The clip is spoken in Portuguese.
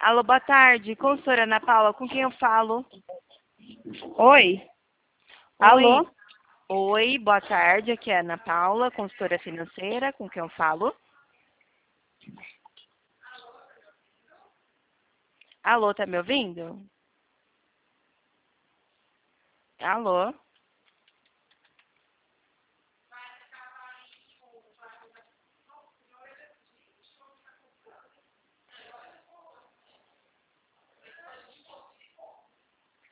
Alô, boa tarde. Consultora Ana Paula, com quem eu falo? Oi? Oi. Alô? Oi, boa tarde. Aqui é a Ana Paula, consultora financeira, com quem eu falo? Alô, tá me ouvindo? Alô?